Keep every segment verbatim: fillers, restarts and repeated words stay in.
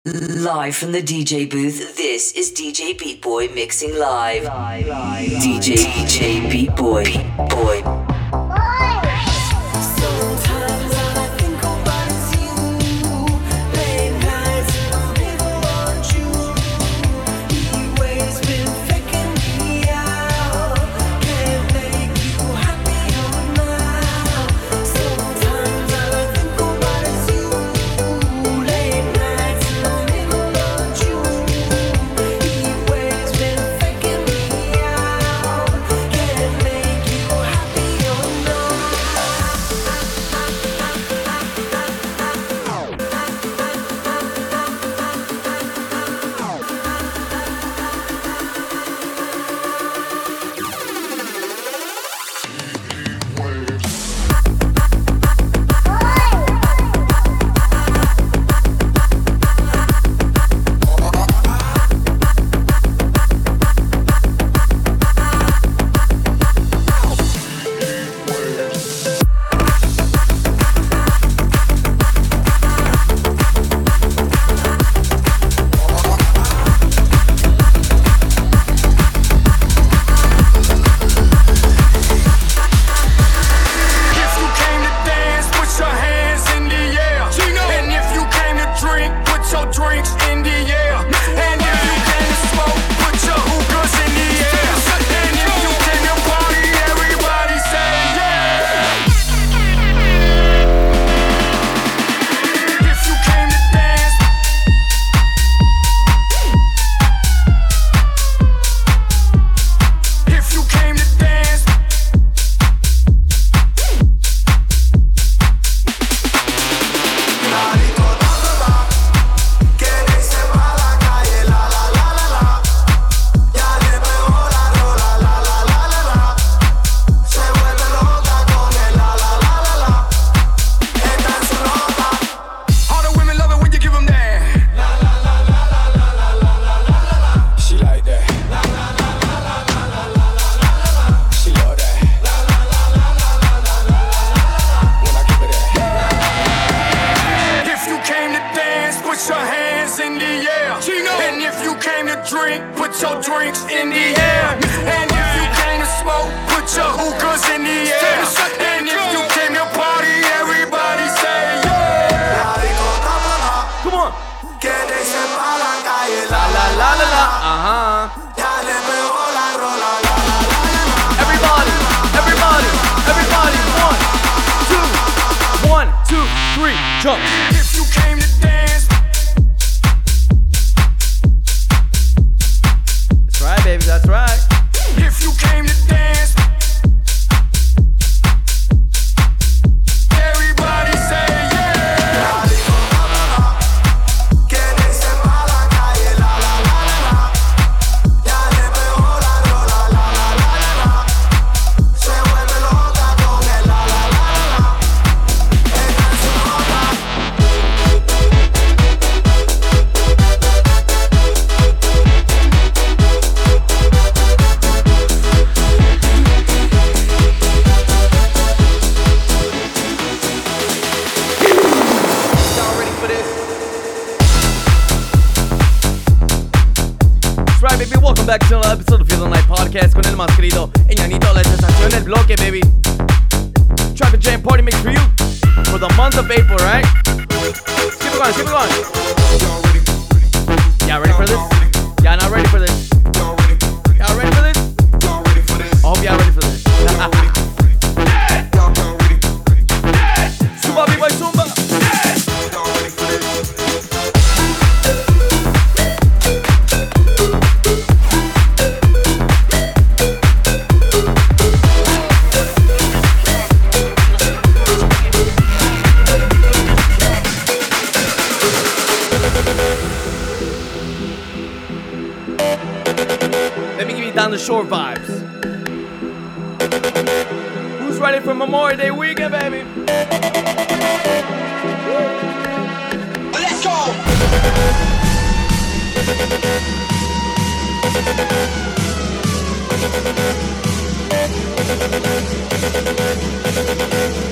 Live from the D J booth, this is D J Beat Boy mixing live. live, live, live. D J D J Beat Boy, Beat Boy.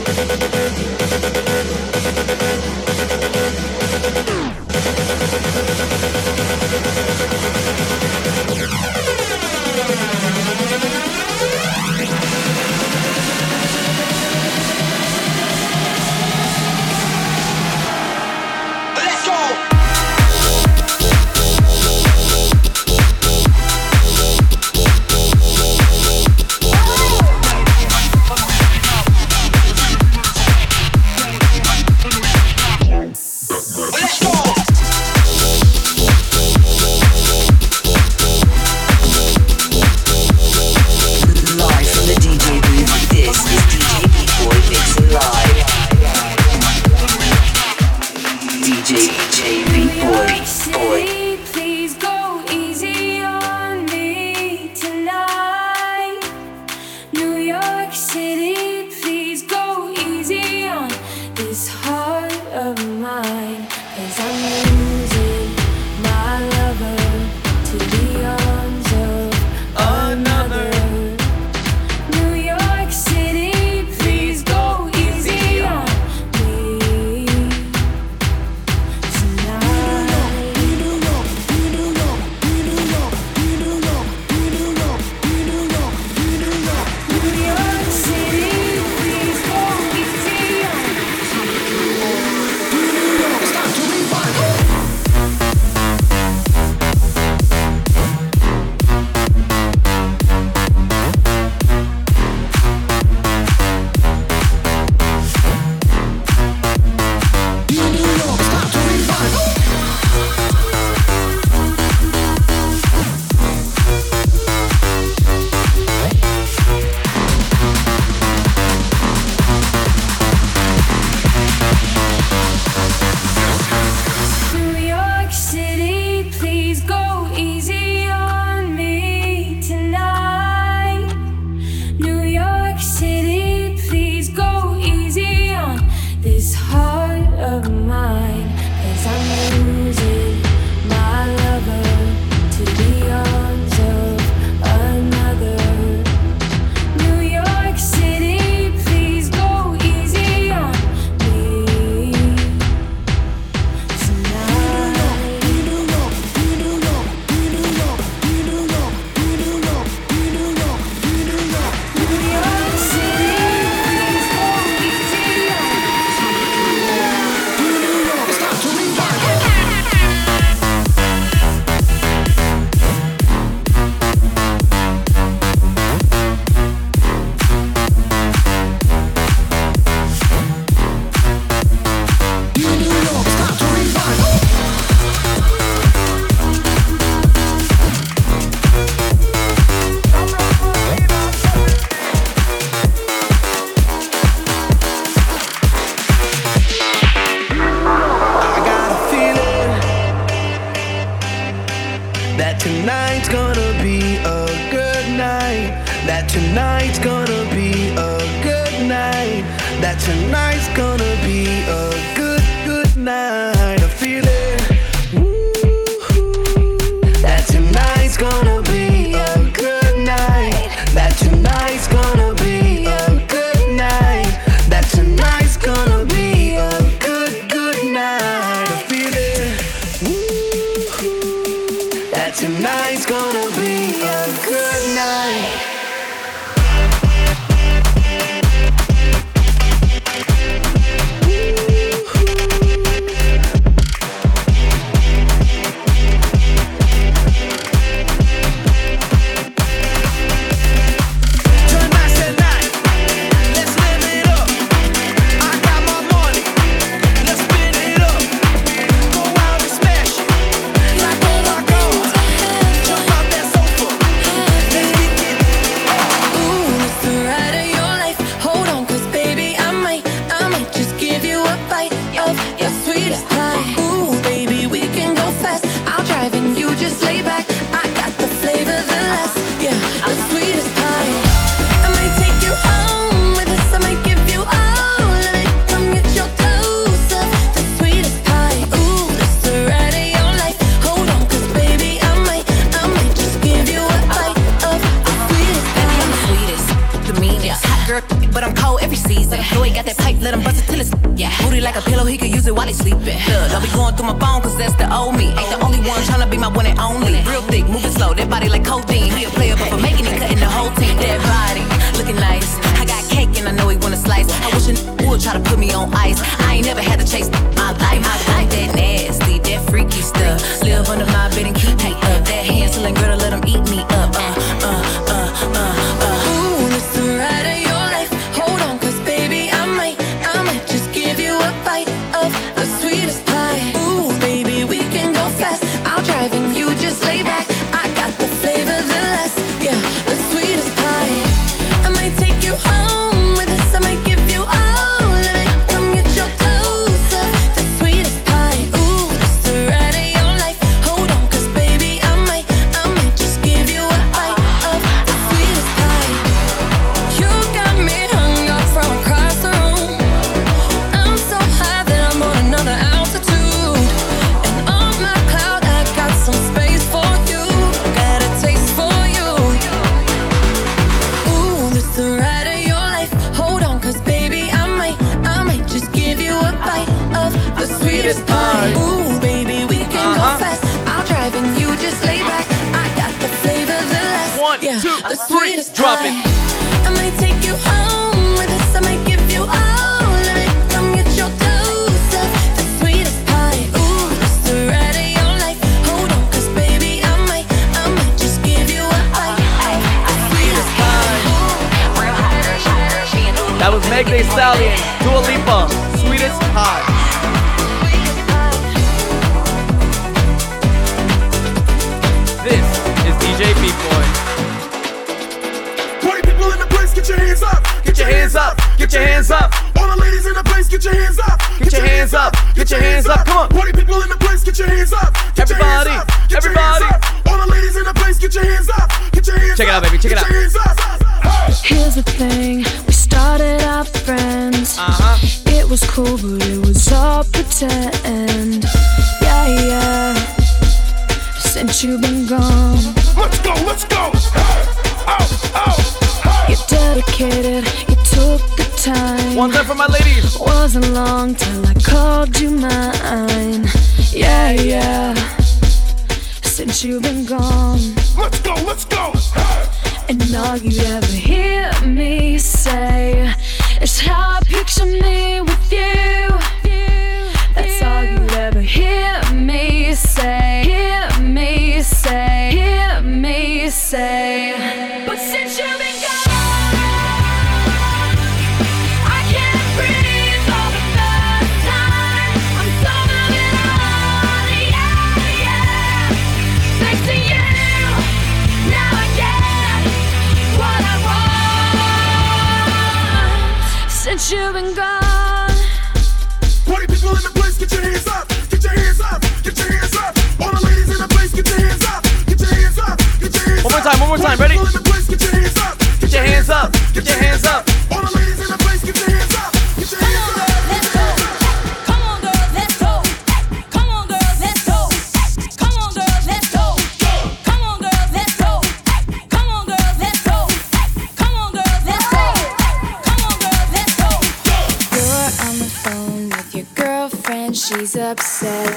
We'll be right back. that tonight's gonna be a good night, that tonight's gonna be a good night, that tonight's gonna be a good, good night. I feel it, woo-hoo. That tonight's gonna be a good night, that tonight's gonna be a good night, that tonight's gonna be a good, good night. I feel it, woo-hoo. That tonight's gonna be a good night. You've been gone,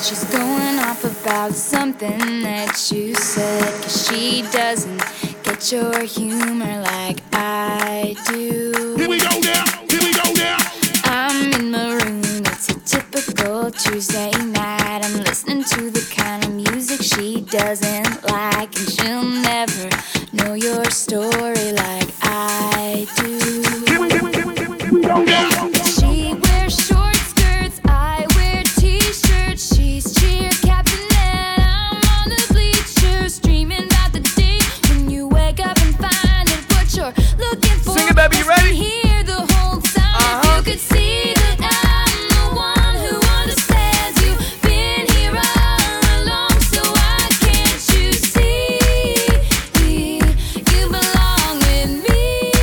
She's going off about something that you said, 'cause she doesn't get your humor like I do. Here we go now, here we go now. I'm in my room, it's a typical Tuesday night. I'm listening to the kind of music she doesn't like, and she'll never know your story like I do. Here we, here we, here we, here we, here we go now. She wears short skirts, I wear t-shirts. She's cheer captain and I'm on the bleachers, dreaming about the day when you wake up and find that what you're looking for. Sing it, baby, you ready? Here the whole time. Uh-huh. If you could see that I'm the one who understands you, been here all along, so why can't you see you belong with me?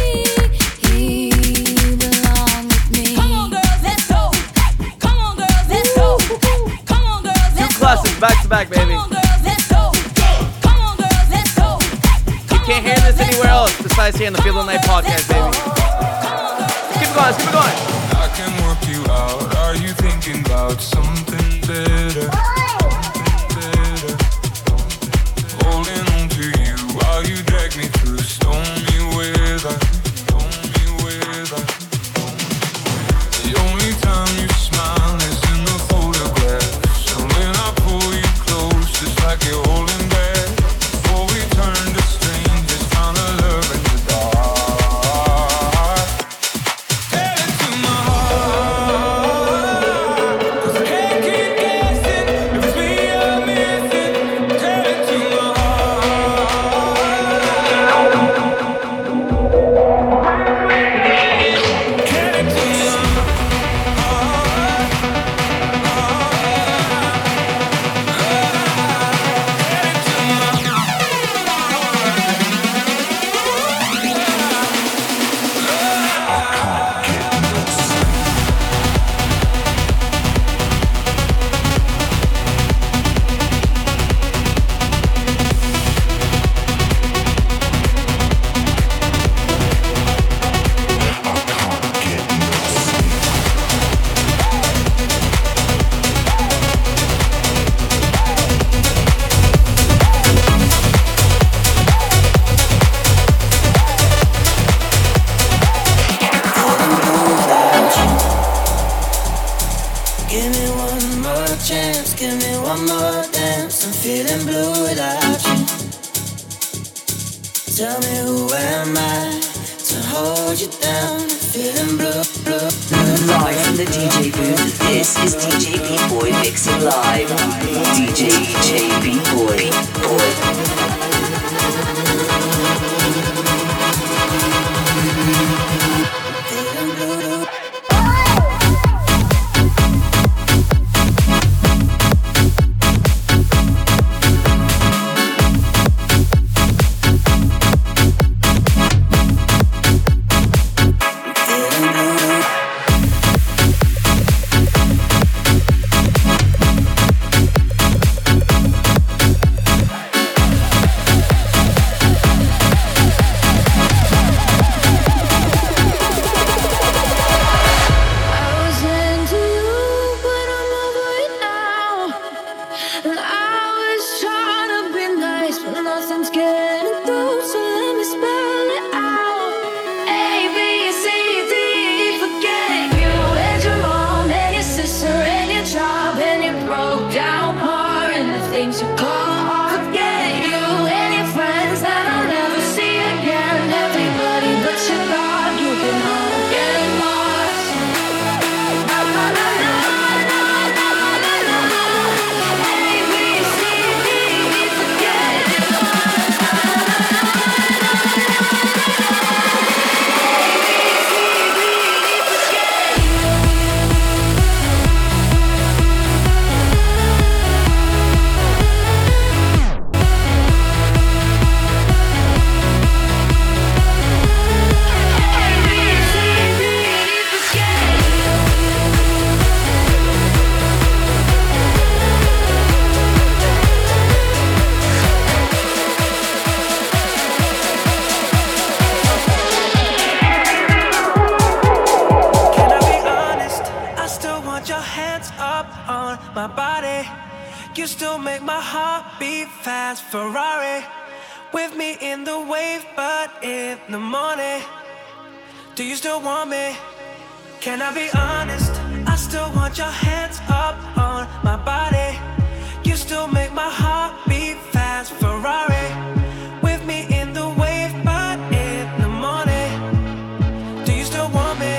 You belong with me. Come on, girls, let's go. Come on, girls, let's go. Come on, girls, let's Two classics back to back, baby. Come on, girls, let's go. Come on, girls, let's go. You can't hear this anywhere else besides here on the Feel the Night podcast, baby. Let's keep it going, let's keep it going. I can work you out. Are you thinking about something better? Something better. Holding on to you while you drag me through stormy weather. Stormy weather. The only time you smile is in the photograph. So when I pull you close, it's like you're holding back. Before we turn to strangers, found a love in the dark. Tell it to my heart, 'cause I can't keep guessing if it's me I'm missing. Tell it to my heart. Tell it to my Give me one more chance, give me one more dance. I'm feeling blue without you. Tell me who am I to hold you down? Feeling blue, blue, blue. Live from the D J booth, this is D J B-Boy mixing live. D J J B-Boy. Boy. Feeling blue, blue. my heart beat fast. Ferrari with me in the wave, but in the morning. Do you still want me? Can I be honest? I still want your hands up on my body. You still make my heart beat fast. Ferrari with me in the wave, but in the morning. Do you still want me?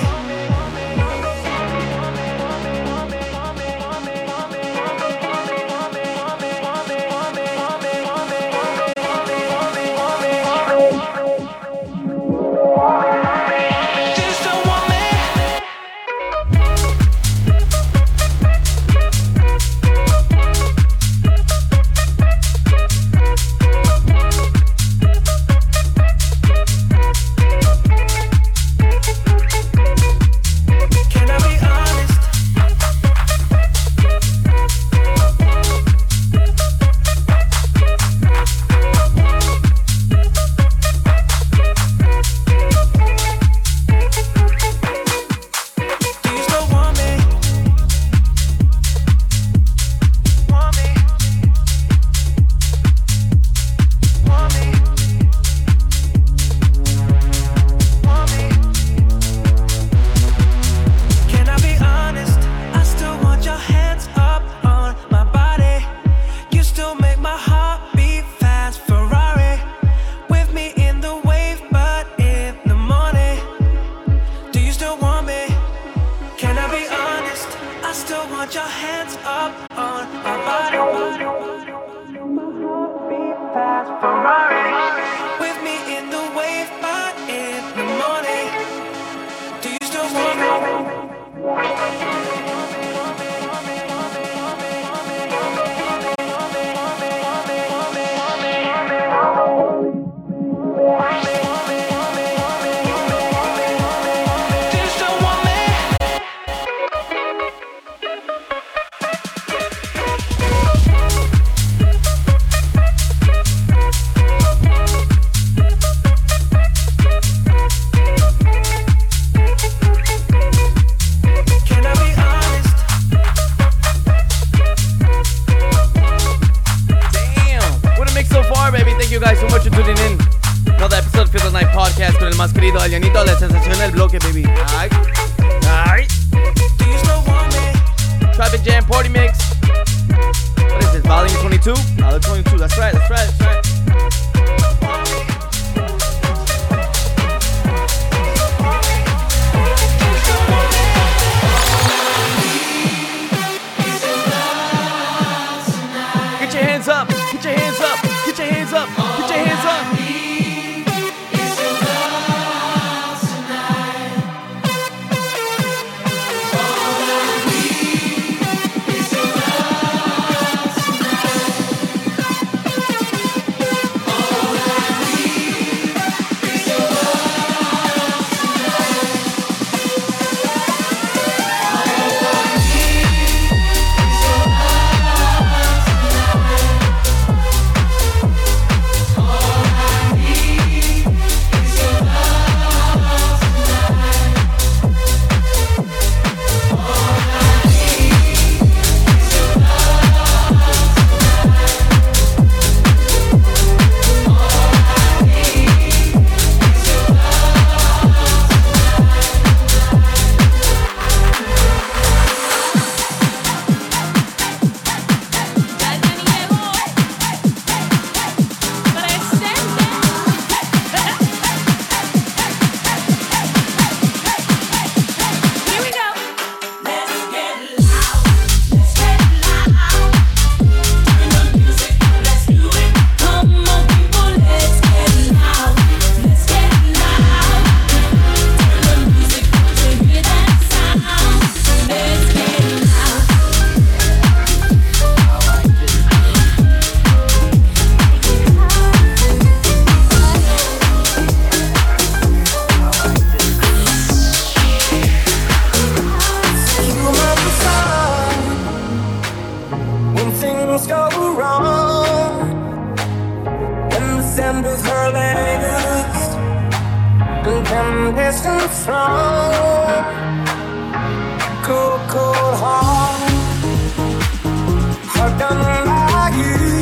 Cold, cold heart, heart done by you.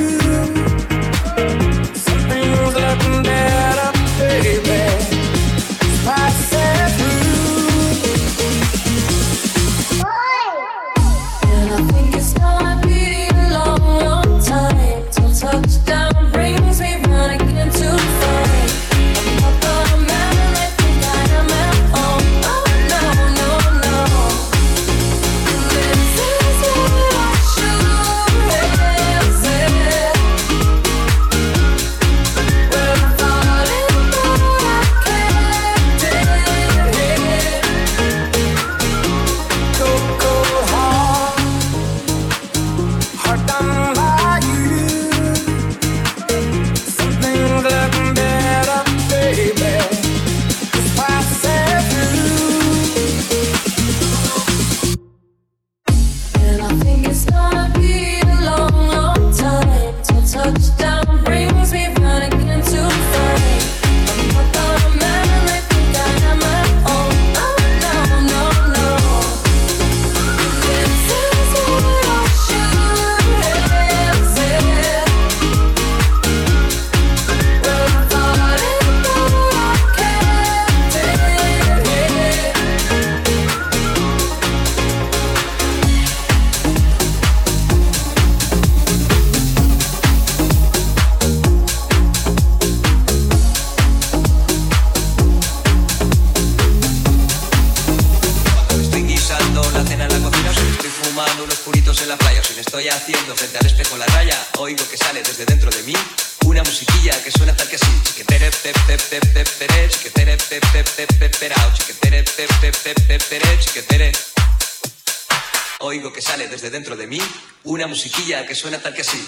Oigo que sale desde dentro de mí una musiquilla que suena tal que así.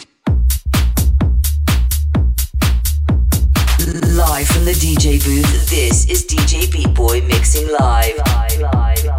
Live from the D J booth, this is D J Beat Boy mixing live. live, live, live.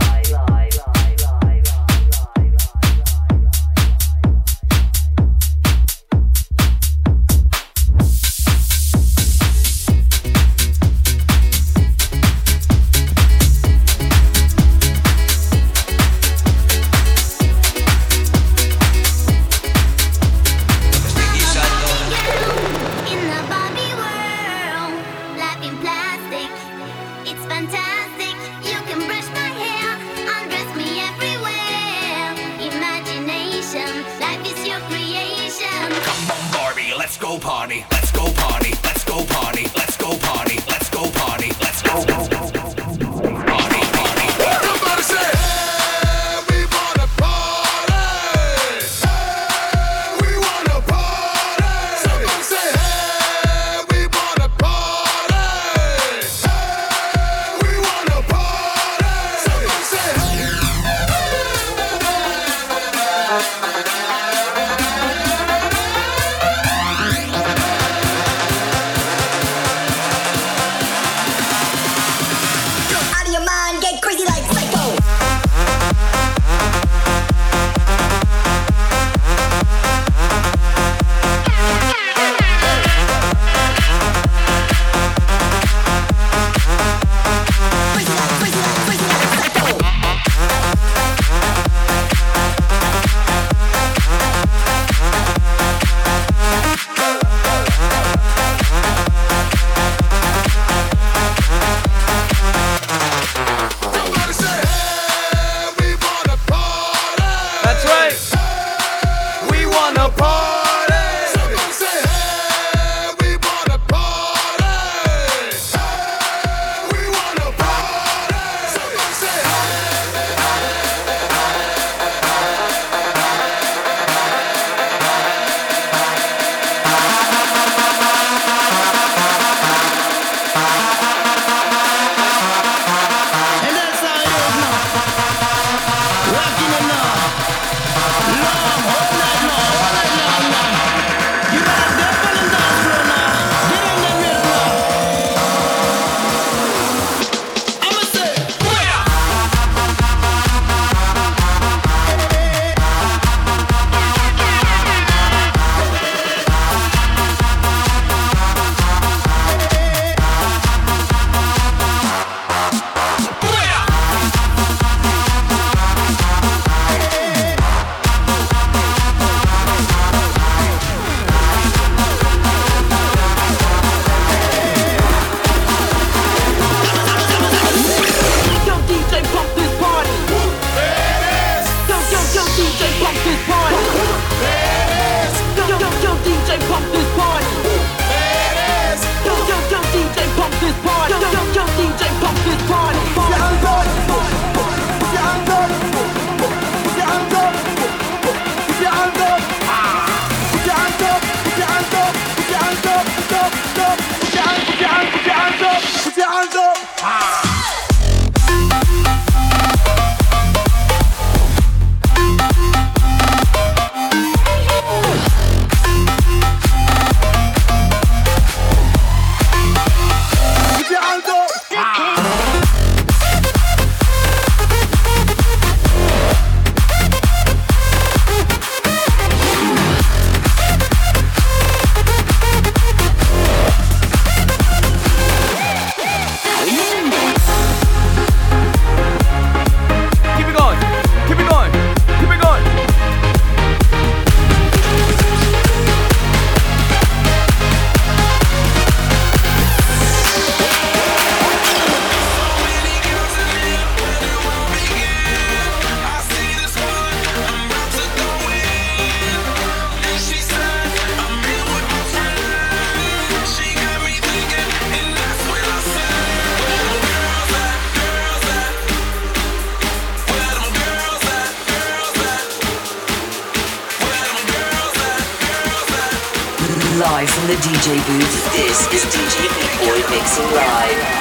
Live from the D J booth, this is D J Beat Boy mixing live.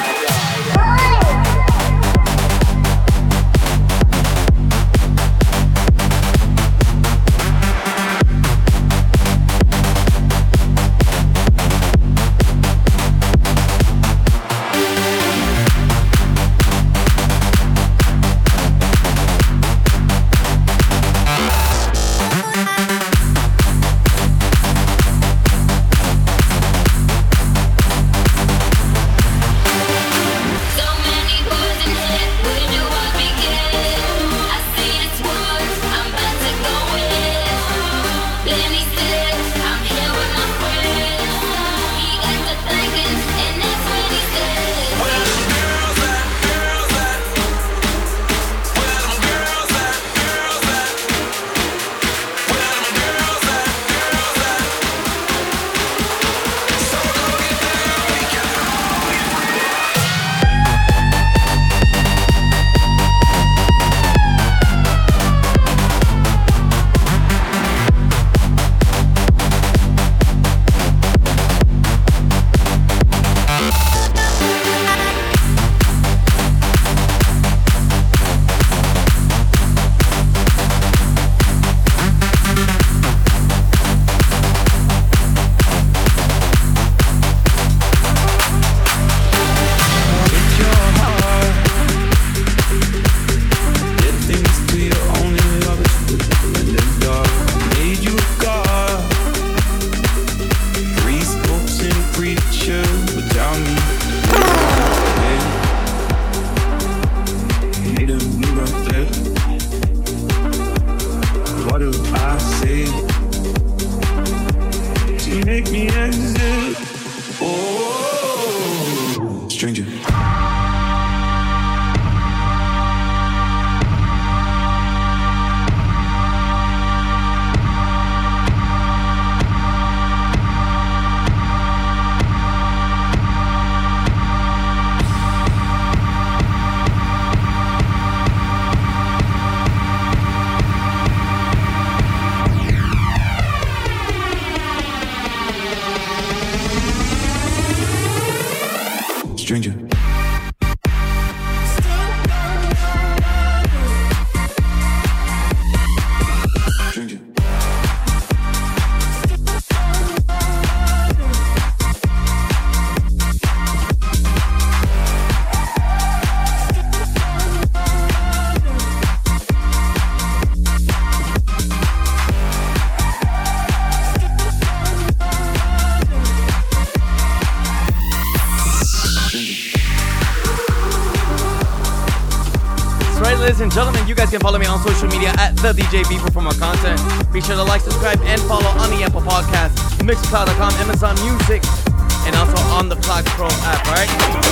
Ladies and gentlemen, you guys can follow me on social media at the D J Beeper for more content. Be sure to like, subscribe, and follow on the Apple Podcast, Mixcloud dot com, Amazon Music, and also on the Cloud Pro app, alright?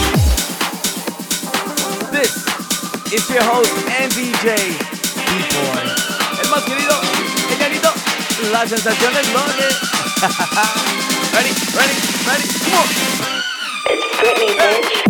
This is your host and D J Beat Boy. El más querido, el llanito, la sensación del bloque. Ready, ready, ready, come on. It's Britney, bitch.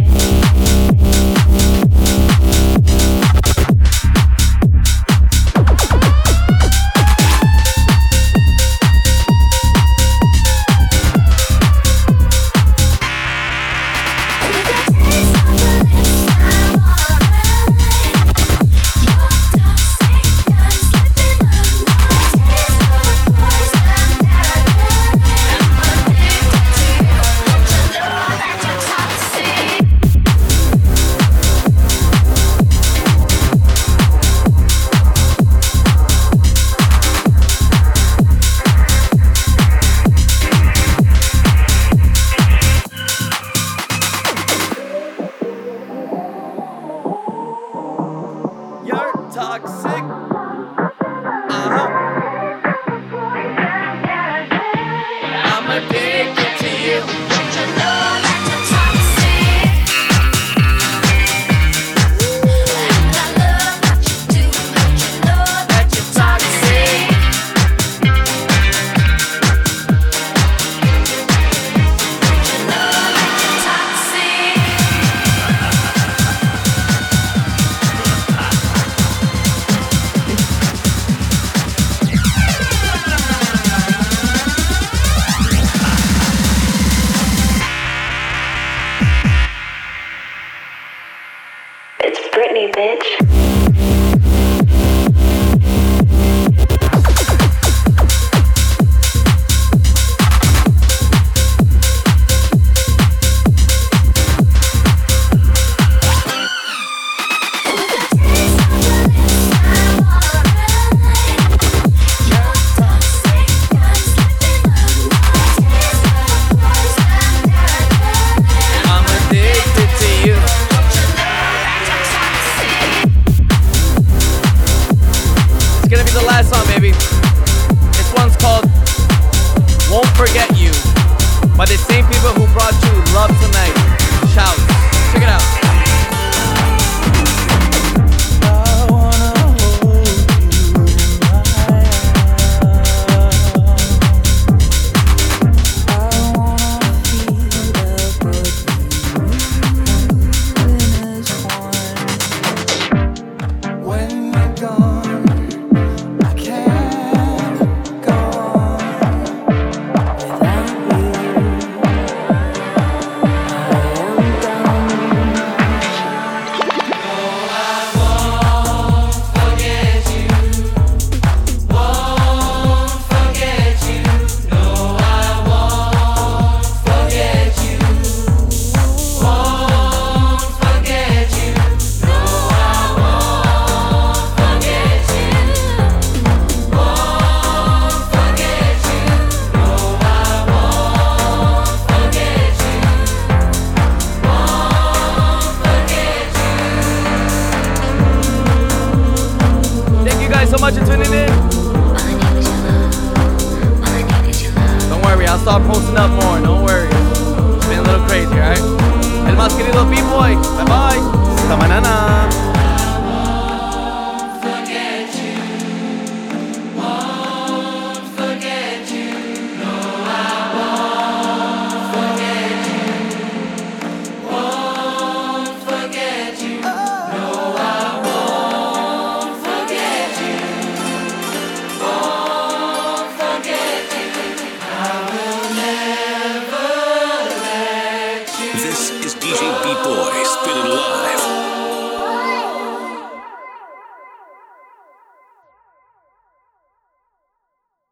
by the same people who brought you Love Tonight. Shout. Check it out. So much for tuning in. Don't worry, I'll start posting up more. Don't worry. It's been a little crazy, alright? El más querido B-Boy. Bye bye. Hasta mañana. This is D J B-Boy, spinning live.